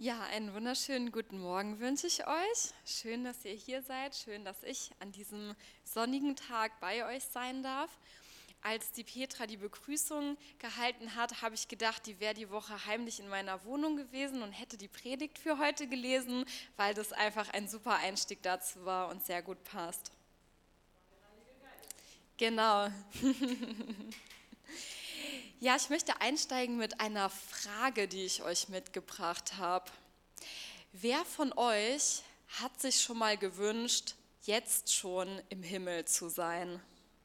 Ja, einen wunderschönen guten Morgen wünsche ich euch. Schön, dass ihr hier seid. Schön, dass ich an diesem sonnigen Tag bei euch sein darf. Als die Petra die Begrüßung gehalten hat, habe ich gedacht, die wäre die Woche heimlich in meiner Wohnung gewesen und hätte die Predigt für heute gelesen, weil das einfach ein super Einstieg dazu war und sehr gut passt. Genau. Ja, ich möchte einsteigen mit einer Frage, die ich euch mitgebracht habe. Wer von euch hat sich schon mal gewünscht, jetzt schon im Himmel zu sein?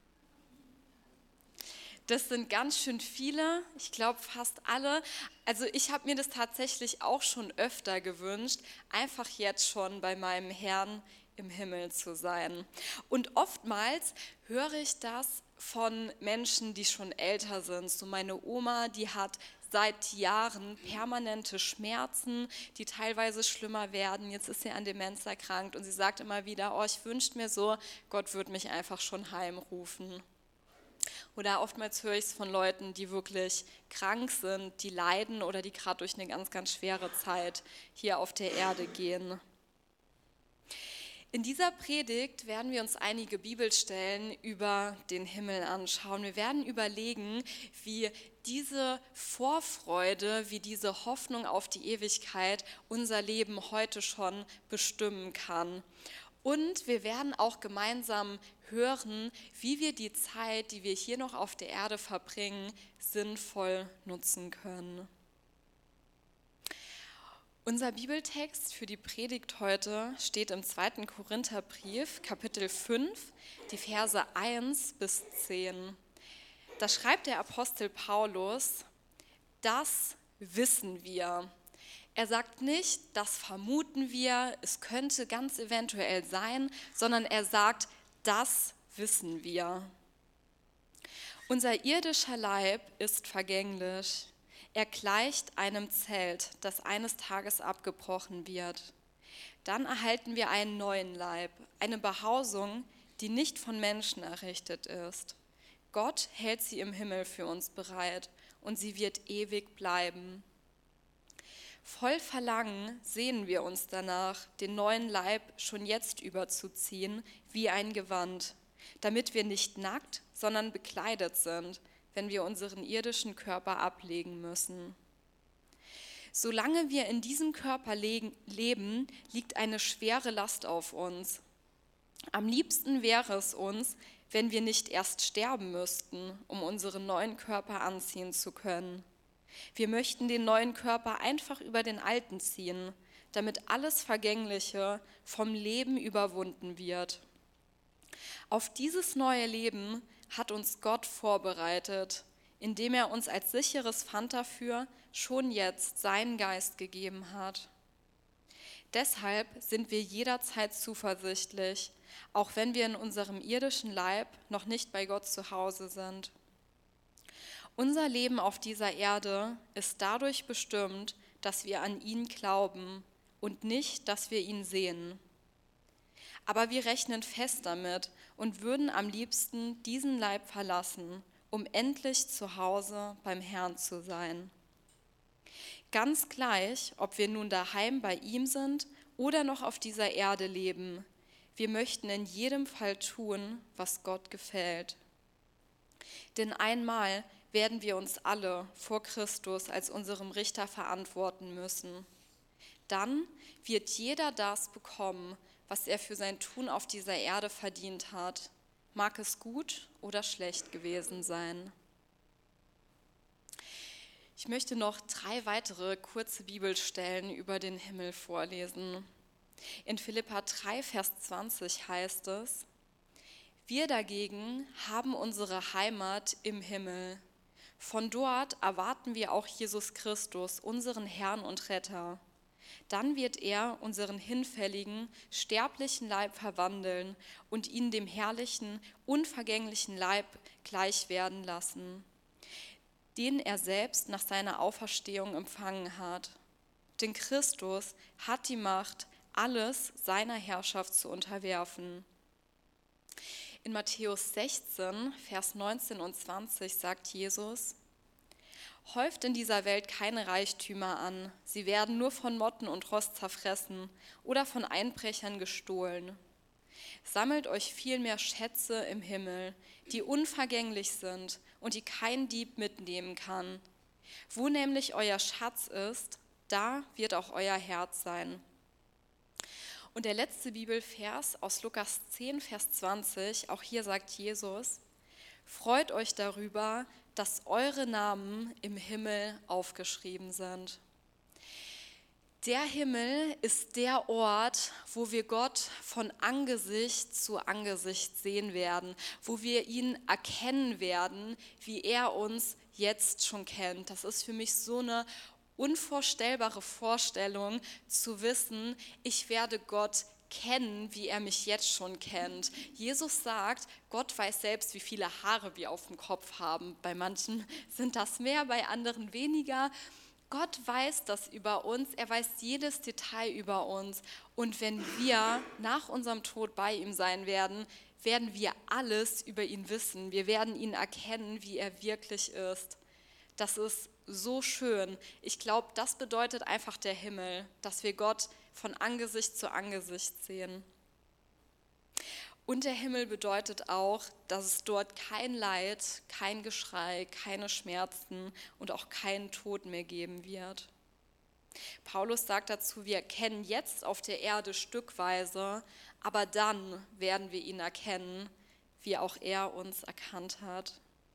Das sind ganz schön viele, ich glaube fast alle. Also ich habe mir das tatsächlich auch schon öfter gewünscht, einfach jetzt schon bei meinem Herrn im Himmel zu sein. Und oftmals höre ich das von Menschen, die schon älter sind. So meine Oma, die hat seit Jahren permanente Schmerzen, die teilweise schlimmer werden. Jetzt ist sie an Demenz erkrankt und sie sagt immer wieder, oh, ich wünschte mir so, Gott würde mich einfach schon heimrufen. Oder oftmals höre ich es von Leuten, die wirklich krank sind, die leiden oder die gerade durch eine ganz, ganz schwere Zeit hier auf der Erde gehen. In dieser Predigt werden wir uns einige Bibelstellen über den Himmel anschauen. Wir werden überlegen, wie diese Vorfreude, wie diese Hoffnung auf die Ewigkeit unser Leben heute schon bestimmen kann. Und wir werden auch gemeinsam hören, wie wir die Zeit, die wir hier noch auf der Erde verbringen, sinnvoll nutzen können. Unser Bibeltext für die Predigt heute steht im 2. Korintherbrief, Kapitel 5, die Verse 1 bis 10. Da schreibt der Apostel Paulus, das wissen wir. Er sagt nicht, das vermuten wir, es könnte ganz eventuell sein, sondern er sagt, das wissen wir. Unser irdischer Leib ist vergänglich. Er gleicht einem Zelt, das eines Tages abgebrochen wird. Dann erhalten wir einen neuen Leib, eine Behausung, die nicht von Menschen errichtet ist. Gott hält sie im Himmel für uns bereit und sie wird ewig bleiben. Voll Verlangen sehnen wir uns danach, den neuen Leib schon jetzt überzuziehen wie ein Gewand, damit wir nicht nackt, sondern bekleidet sind, wenn wir unseren irdischen Körper ablegen müssen. Solange wir in diesem Körper leben, liegt eine schwere Last auf uns. Am liebsten wäre es uns, wenn wir nicht erst sterben müssten, um unseren neuen Körper anziehen zu können. Wir möchten den neuen Körper einfach über den alten ziehen, damit alles Vergängliche vom Leben überwunden wird. Auf dieses neue Leben hat uns Gott vorbereitet, indem er uns als sicheres Pfand dafür schon jetzt seinen Geist gegeben hat. Deshalb sind wir jederzeit zuversichtlich, auch wenn wir in unserem irdischen Leib noch nicht bei Gott zu Hause sind. Unser Leben auf dieser Erde ist dadurch bestimmt, dass wir an ihn glauben und nicht, dass wir ihn sehen. Aber wir rechnen fest damit und würden am liebsten diesen Leib verlassen, um endlich zu Hause beim Herrn zu sein. Ganz gleich, ob wir nun daheim bei ihm sind oder noch auf dieser Erde leben, wir möchten in jedem Fall tun, was Gott gefällt. Denn einmal werden wir uns alle vor Christus als unserem Richter verantworten müssen. Dann wird jeder das bekommen, was er für sein Tun auf dieser Erde verdient hat, mag es gut oder schlecht gewesen sein. Ich möchte noch 3 weitere kurze Bibelstellen über den Himmel vorlesen. In Philipper 3, Vers 20 heißt es, wir dagegen haben unsere Heimat im Himmel. Von dort erwarten wir auch Jesus Christus, unseren Herrn und Retter. Dann wird er unseren hinfälligen, sterblichen Leib verwandeln und ihn dem herrlichen, unvergänglichen Leib gleich werden lassen, den er selbst nach seiner Auferstehung empfangen hat. Denn Christus hat die Macht, alles seiner Herrschaft zu unterwerfen. In Matthäus 16, Vers 19 und 20 sagt Jesus, Häuft in dieser Welt keine Reichtümer an, sie werden nur von Motten und Rost zerfressen oder von Einbrechern gestohlen. Sammelt euch vielmehr Schätze im Himmel, die unvergänglich sind und die kein Dieb mitnehmen kann. Wo nämlich euer Schatz ist, da wird auch euer Herz sein. Und der letzte Bibelvers aus Lukas 10, Vers 20, auch hier sagt Jesus: Freut euch darüber, dass eure Namen im Himmel aufgeschrieben sind. Der Himmel ist der Ort, wo wir Gott von Angesicht zu Angesicht sehen werden, wo wir ihn erkennen werden, wie er uns jetzt schon kennt. Das ist für mich so eine unvorstellbare Vorstellung, zu wissen, ich werde Gott kennen, wie er mich jetzt schon kennt. Jesus sagt, Gott weiß selbst, wie viele Haare wir auf dem Kopf haben. Bei manchen sind das mehr, bei anderen weniger. Gott weiß das über uns, er weiß jedes Detail über uns. Und wenn wir nach unserem Tod bei ihm sein werden, werden wir alles über ihn wissen. Wir werden ihn erkennen, wie er wirklich ist. Das ist so schön. Ich glaube, das bedeutet einfach der Himmel, dass wir Gott von Angesicht zu Angesicht sehen. Und der Himmel bedeutet auch, dass es dort kein Leid, kein Geschrei, keine Schmerzen und auch keinen Tod mehr geben wird. Paulus sagt dazu, wir erkennen jetzt auf der Erde stückweise, aber dann werden wir ihn erkennen, wie auch er uns erkannt hat.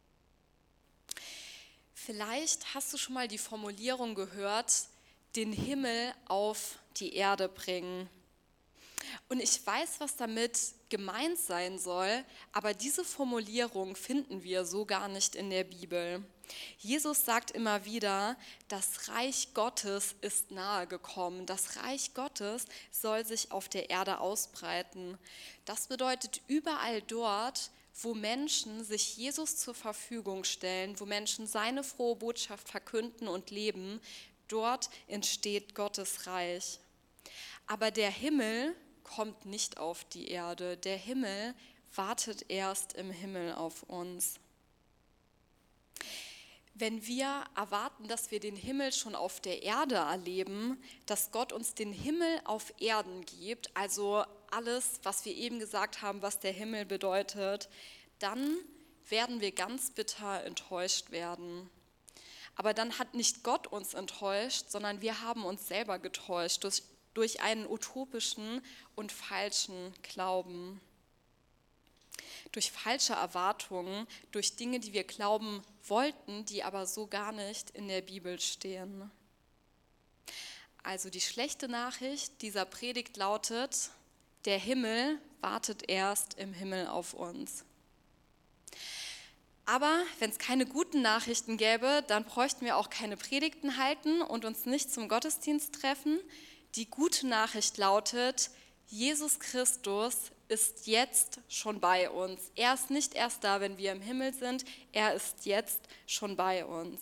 Vielleicht hast du schon mal die Formulierung gehört, den Himmel auf die Erde bringen. Und ich weiß, was damit gemeint sein soll, aber diese Formulierung finden wir so gar nicht in der Bibel. Jesus sagt immer wieder, das Reich Gottes ist nahe gekommen. Das Reich Gottes soll sich auf der Erde ausbreiten. Das bedeutet, überall dort, wo Menschen sich Jesus zur Verfügung stellen, wo Menschen seine frohe Botschaft verkünden und leben, dort entsteht Gottes Reich. Aber der Himmel kommt nicht auf die Erde. Der Himmel wartet erst im Himmel auf uns. Wenn wir erwarten, dass wir den Himmel schon auf der Erde erleben, dass Gott uns den Himmel auf Erden gibt, also alles, was wir eben gesagt haben, was der Himmel bedeutet, dann werden wir ganz bitter enttäuscht werden. Aber dann hat nicht Gott uns enttäuscht, sondern wir haben uns selber getäuscht durch einen utopischen und falschen Glauben. Durch falsche Erwartungen, durch Dinge, die wir glauben wollten, die aber so gar nicht in der Bibel stehen. Also die schlechte Nachricht dieser Predigt lautet, der Himmel wartet erst im Himmel auf uns. Aber wenn es keine guten Nachrichten gäbe, dann bräuchten wir auch keine Predigten halten und uns nicht zum Gottesdienst treffen. Die gute Nachricht lautet, Jesus Christus ist jetzt schon bei uns. Er ist nicht erst da, wenn wir im Himmel sind, er ist jetzt schon bei uns.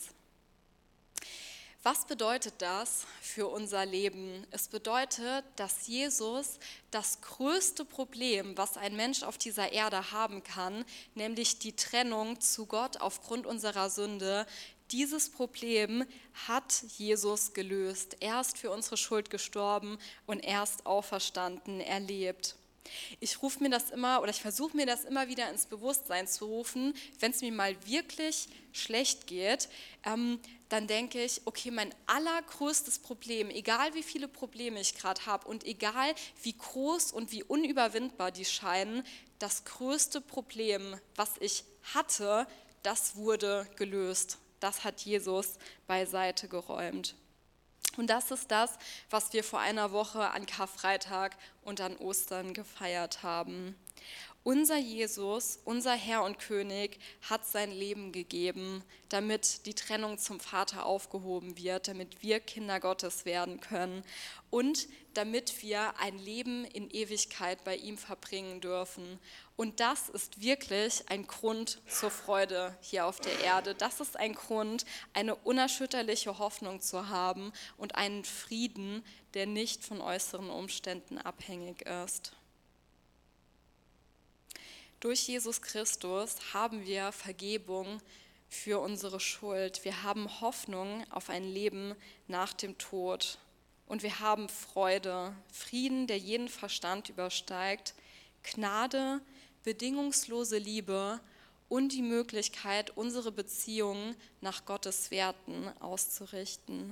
Was bedeutet das für unser Leben? Es bedeutet, dass Jesus das größte Problem, was ein Mensch auf dieser Erde haben kann, nämlich die Trennung zu Gott aufgrund unserer Sünde, dieses Problem hat Jesus gelöst. Er ist für unsere Schuld gestorben und er ist auferstanden, er lebt. Ich versuche mir das immer wieder ins Bewusstsein zu rufen, wenn es mir mal wirklich schlecht geht, dann denke ich, okay, mein allergrößtes Problem, egal wie viele Probleme ich gerade habe und egal wie groß und wie unüberwindbar die scheinen, das größte Problem, was ich hatte, das wurde gelöst. Das hat Jesus beiseite geräumt. Und das ist das, was wir vor einer Woche an Karfreitag und an Ostern gefeiert haben. Unser Jesus, unser Herr und König, hat sein Leben gegeben, damit die Trennung zum Vater aufgehoben wird, damit wir Kinder Gottes werden können und damit wir ein Leben in Ewigkeit bei ihm verbringen dürfen. Und das ist wirklich ein Grund zur Freude hier auf der Erde. Das ist ein Grund, eine unerschütterliche Hoffnung zu haben und einen Frieden, der nicht von äußeren Umständen abhängig ist. Durch Jesus Christus haben wir Vergebung für unsere Schuld. Wir haben Hoffnung auf ein Leben nach dem Tod. Und wir haben Freude, Frieden, der jeden Verstand übersteigt, Gnade, bedingungslose Liebe und die Möglichkeit, unsere Beziehungen nach Gottes Werten auszurichten.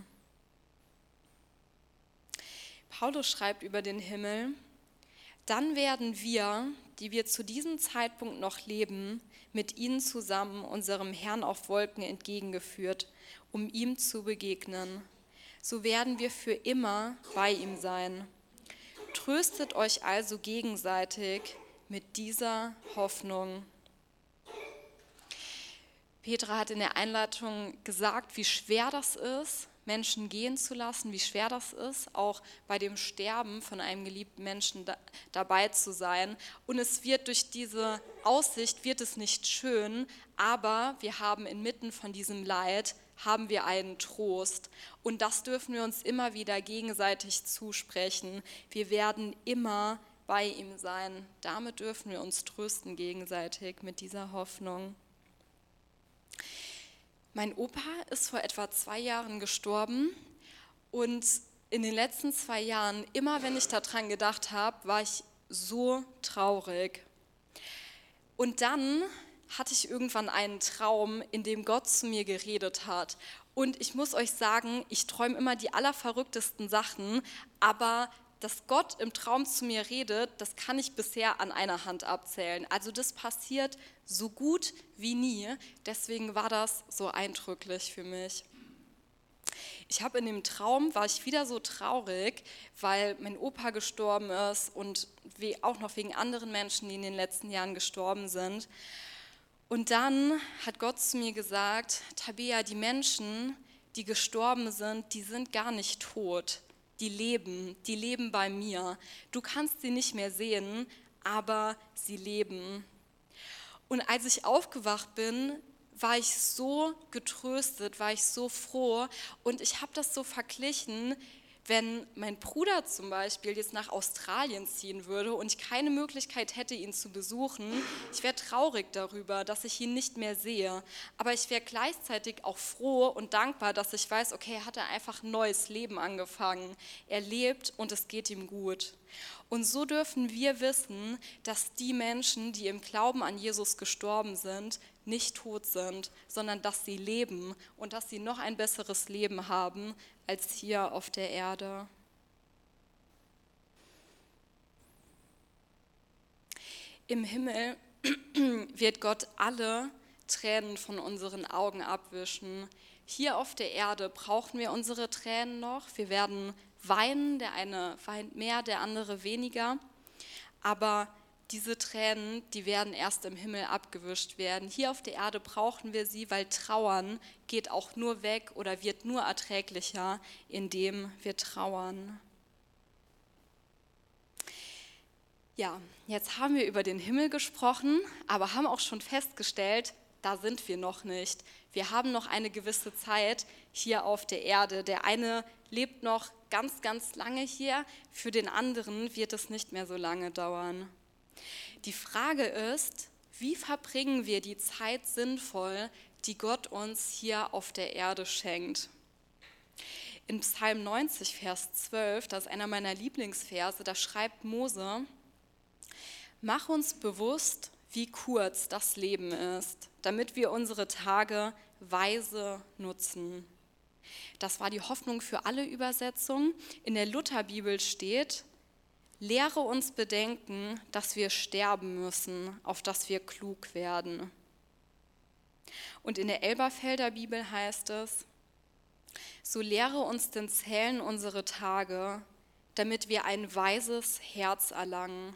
Paulus schreibt über den Himmel: Dann werden wir, die wir zu diesem Zeitpunkt noch leben, mit ihnen zusammen unserem Herrn auf Wolken entgegengeführt, um ihm zu begegnen. So werden wir für immer bei ihm sein. Tröstet euch also gegenseitig mit dieser Hoffnung. Petra hat in der Einleitung gesagt, wie schwer das ist, Menschen gehen zu lassen, wie schwer das ist, auch bei dem Sterben von einem geliebten Menschen dabei zu sein. Und es wird durch diese Aussicht, wird es nicht schön, aber wir haben inmitten von diesem Leid, haben wir einen Trost. Und das dürfen wir uns immer wieder gegenseitig zusprechen. Wir werden immer bei ihm sein. Damit dürfen wir uns trösten gegenseitig mit dieser Hoffnung. Mein Opa ist vor etwa 2 Jahren gestorben und in den letzten 2 Jahren, immer wenn ich daran gedacht habe, war ich so traurig. Und dann hatte ich irgendwann einen Traum, in dem Gott zu mir geredet hat. Und ich muss euch sagen, ich träume immer die allerverrücktesten Sachen, aber dass Gott im Traum zu mir redet, das kann ich bisher an einer Hand abzählen. Also das passiert so gut wie nie. Deswegen war das so eindrücklich für mich. Ich habe in dem Traum, war ich wieder so traurig, weil mein Opa gestorben ist und auch noch wegen anderen Menschen, die in den letzten Jahren gestorben sind. Und dann hat Gott zu mir gesagt: Tabea, die Menschen, die gestorben sind, die sind gar nicht tot. Die leben bei mir. Du kannst sie nicht mehr sehen, aber sie leben. Und als ich aufgewacht bin, war ich so getröstet, war ich so froh. Und ich habe das so verglichen, wenn mein Bruder zum Beispiel jetzt nach Australien ziehen würde und ich keine Möglichkeit hätte, ihn zu besuchen. Ich wäre traurig darüber, dass ich ihn nicht mehr sehe. Aber ich wäre gleichzeitig auch froh und dankbar, dass ich weiß, okay, hat er einfach ein neues Leben angefangen. Er lebt und es geht ihm gut. Und so dürfen wir wissen, dass die Menschen, die im Glauben an Jesus gestorben sind, nicht tot sind, sondern dass sie leben und dass sie noch ein besseres Leben haben als hier auf der Erde. Im Himmel wird Gott alle Tränen von unseren Augen abwischen. Hier auf der Erde brauchen wir unsere Tränen noch. Wir werden weinen, der eine weint mehr, der andere weniger. Aber diese Tränen, die werden erst im Himmel abgewischt werden. Hier auf der Erde brauchen wir sie, weil Trauern geht auch nur weg oder wird nur erträglicher, indem wir trauern. Ja, jetzt haben wir über den Himmel gesprochen, aber haben auch schon festgestellt, da sind wir noch nicht. Wir haben noch eine gewisse Zeit hier auf der Erde. Der eine lebt noch ganz, ganz lange hier, für den anderen wird es nicht mehr so lange dauern. Die Frage ist, wie verbringen wir die Zeit sinnvoll, die Gott uns hier auf der Erde schenkt? In Psalm 90, Vers 12, das ist einer meiner Lieblingsverse, da schreibt Mose: Mach uns bewusst, wie kurz das Leben ist, damit wir unsere Tage weise nutzen. Das war die Hoffnung für alle Übersetzungen. In der Lutherbibel steht: Lehre uns bedenken, dass wir sterben müssen, auf dass wir klug werden. Und in der Elberfelder Bibel heißt es: So lehre uns denn zählen unsere Tage, damit wir ein weises Herz erlangen.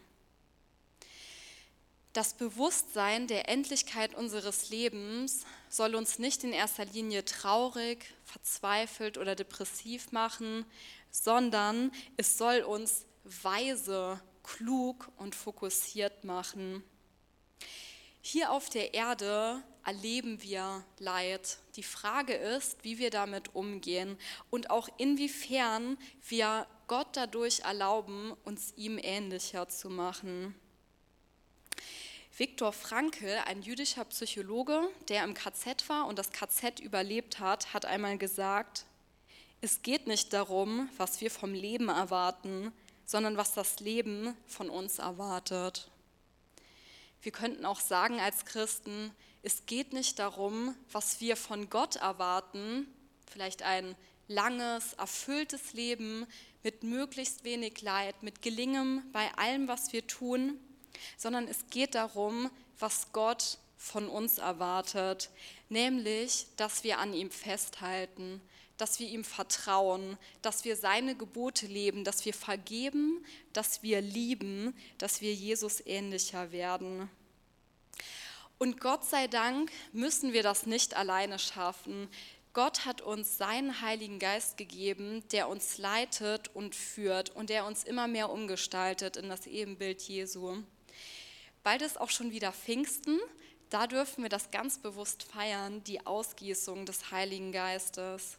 Das Bewusstsein der Endlichkeit unseres Lebens soll uns nicht in erster Linie traurig, verzweifelt oder depressiv machen, sondern es soll uns weise, klug und fokussiert machen. Hier auf der Erde erleben wir Leid. Die Frage ist, wie wir damit umgehen und auch inwiefern wir Gott dadurch erlauben, uns ihm ähnlicher zu machen. Viktor Frankl, ein jüdischer Psychologe, der im KZ war und das KZ überlebt hat, hat einmal gesagt: Es geht nicht darum, was wir vom Leben erwarten, sondern was das Leben von uns erwartet. Wir könnten auch sagen als Christen, es geht nicht darum, was wir von Gott erwarten, vielleicht ein langes, erfülltes Leben mit möglichst wenig Leid, mit Gelingem bei allem, was wir tun, sondern es geht darum, was Gott von uns erwartet, nämlich, dass wir an ihm festhalten, dass wir ihm vertrauen, dass wir seine Gebote leben, dass wir vergeben, dass wir lieben, dass wir Jesus ähnlicher werden. Und Gott sei Dank müssen wir das nicht alleine schaffen. Gott hat uns seinen Heiligen Geist gegeben, der uns leitet und führt und der uns immer mehr umgestaltet in das Ebenbild Jesu. Bald ist auch schon wieder Pfingsten, da dürfen wir das ganz bewusst feiern, die Ausgießung des Heiligen Geistes.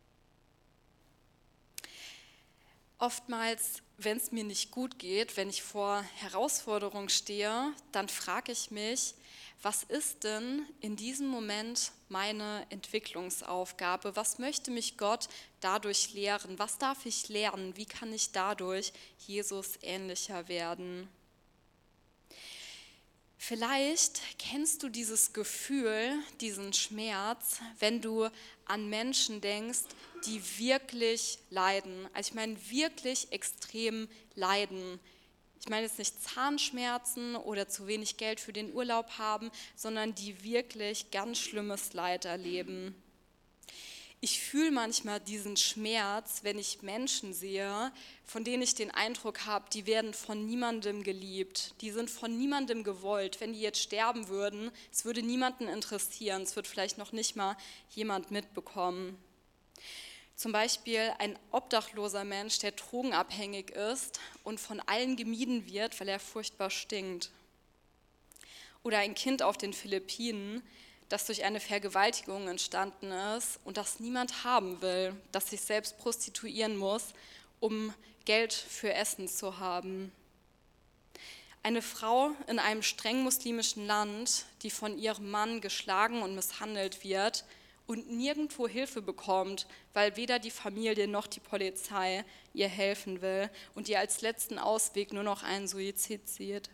Oftmals, wenn es mir nicht gut geht, wenn ich vor Herausforderungen stehe, dann frage ich mich, was ist denn in diesem Moment meine Entwicklungsaufgabe? Was möchte mich Gott dadurch lehren? Was darf ich lernen? Wie kann ich dadurch Jesus ähnlicher werden? Vielleicht kennst du dieses Gefühl, diesen Schmerz, wenn du an Menschen denkst, die wirklich leiden. Also ich meine wirklich extrem leiden. Ich meine jetzt nicht Zahnschmerzen oder zu wenig Geld für den Urlaub haben, sondern die wirklich ganz schlimmes Leid erleben. Ich fühle manchmal diesen Schmerz, wenn ich Menschen sehe, von denen ich den Eindruck habe, die werden von niemandem geliebt, die sind von niemandem gewollt. Wenn die jetzt sterben würden, es würde niemanden interessieren, es wird vielleicht noch nicht mal jemand mitbekommen. Zum Beispiel ein obdachloser Mensch, der drogenabhängig ist und von allen gemieden wird, weil er furchtbar stinkt. Oder ein Kind auf den Philippinen, das durch eine Vergewaltigung entstanden ist und das niemand haben will, das sich selbst prostituieren muss, um Geld für Essen zu haben. Eine Frau in einem streng muslimischen Land, die von ihrem Mann geschlagen und misshandelt wird und nirgendwo Hilfe bekommt, weil weder die Familie noch die Polizei ihr helfen will und ihr als letzten Ausweg nur noch einen Suizid sieht.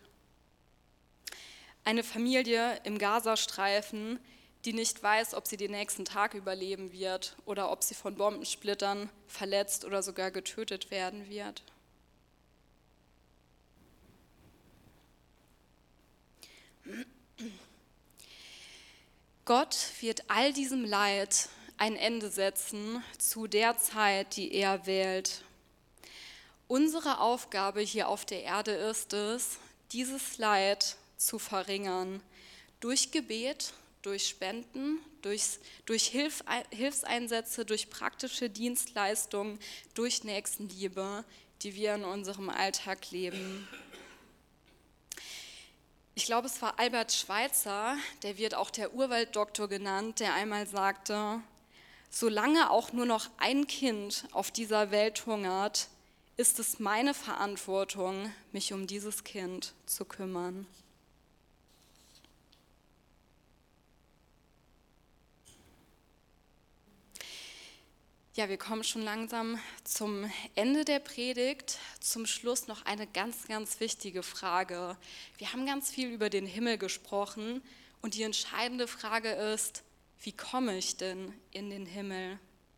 Eine Familie im Gazastreifen, die nicht weiß, ob sie den nächsten Tag überleben wird oder ob sie von Bombensplittern verletzt oder sogar getötet werden wird. Gott wird all diesem Leid ein Ende setzen zu der Zeit, die er wählt. Unsere Aufgabe hier auf der Erde ist es, dieses Leid zu verringern. Durch Gebet, durch Spenden, durch Hilfseinsätze, durch praktische Dienstleistungen, durch Nächstenliebe, die wir in unserem Alltag leben. Ich glaube, es war Albert Schweitzer, der wird auch der Urwalddoktor genannt, der einmal sagte: Solange auch nur noch ein Kind auf dieser Welt hungert, ist es meine Verantwortung, mich um dieses Kind zu kümmern. Ja, wir kommen schon langsam zum Ende der Predigt. Zum Schluss noch eine ganz, ganz wichtige Frage. Wir haben ganz viel über den Himmel gesprochen und die entscheidende Frage ist: Wie komme ich denn in den Himmel?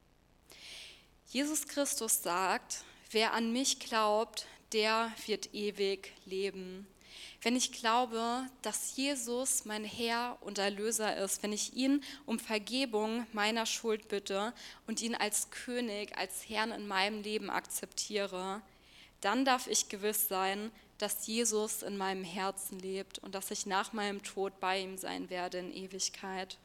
Jesus Christus sagt: Wer an mich glaubt, der wird ewig leben. Wenn ich glaube, dass Jesus mein Herr und Erlöser ist, wenn ich ihn um Vergebung meiner Schuld bitte und ihn als König, als Herrn in meinem Leben akzeptiere, dann darf ich gewiss sein, dass Jesus in meinem Herzen lebt und dass ich nach meinem Tod bei ihm sein werde in Ewigkeit.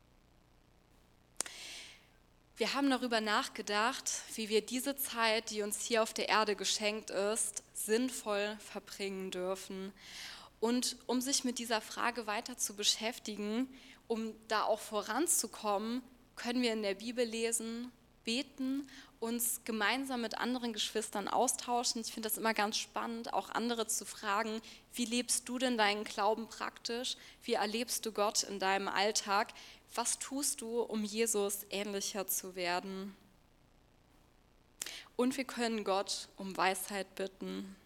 Wir haben darüber nachgedacht, wie wir diese Zeit, die uns hier auf der Erde geschenkt ist, sinnvoll verbringen dürfen. Und um sich mit dieser Frage weiter zu beschäftigen, um da auch voranzukommen, können wir in der Bibel lesen, beten uns gemeinsam mit anderen Geschwistern austauschen. Ich finde das immer ganz spannend, auch andere zu fragen, wie lebst du denn deinen Glauben praktisch? Wie erlebst du Gott in deinem Alltag? Was tust du, um Jesus ähnlicher zu werden? Und wir können Gott um Weisheit bitten.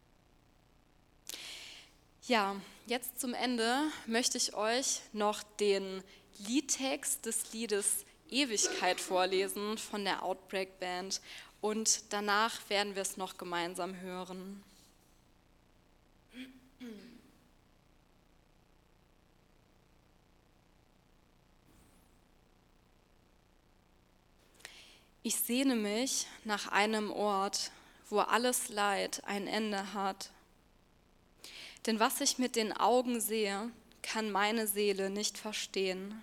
Ja, jetzt zum Ende möchte ich euch noch den Liedtext des Liedes Ewigkeit vorlesen von der Outbreak Band und danach werden wir es noch gemeinsam hören. Ich sehne mich nach einem Ort, wo alles Leid ein Ende hat. Denn was ich mit den Augen sehe, kann meine Seele nicht verstehen.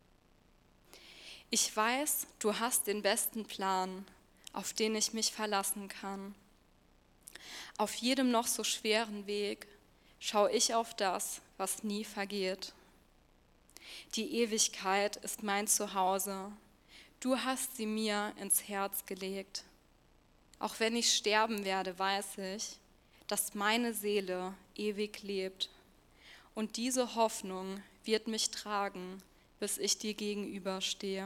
Ich weiß, du hast den besten Plan, auf den ich mich verlassen kann. Auf jedem noch so schweren Weg schaue ich auf das, was nie vergeht. Die Ewigkeit ist mein Zuhause. Du hast sie mir ins Herz gelegt. Auch wenn ich sterben werde, weiß ich, dass meine Seele ewig lebt. Und diese Hoffnung wird mich tragen, bis ich dir gegenüberstehe.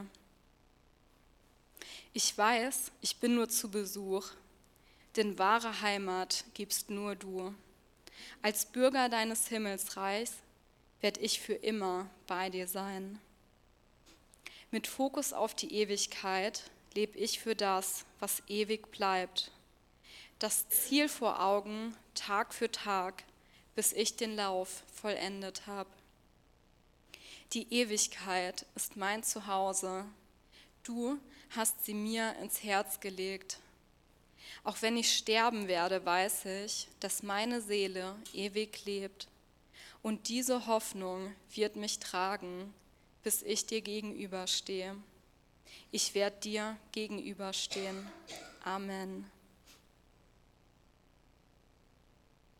Ich weiß, ich bin nur zu Besuch, denn wahre Heimat gibst nur du. Als Bürger deines Himmelsreichs werde ich für immer bei dir sein. Mit Fokus auf die Ewigkeit lebe ich für das, was ewig bleibt. Das Ziel vor Augen, Tag für Tag, bis ich den Lauf vollendet habe. Die Ewigkeit ist mein Zuhause. Du hast sie mir ins Herz gelegt. Auch wenn ich sterben werde, weiß ich, dass meine Seele ewig lebt. Und diese Hoffnung wird mich tragen, bis ich dir gegenüberstehe. Ich werde dir gegenüberstehen. Amen.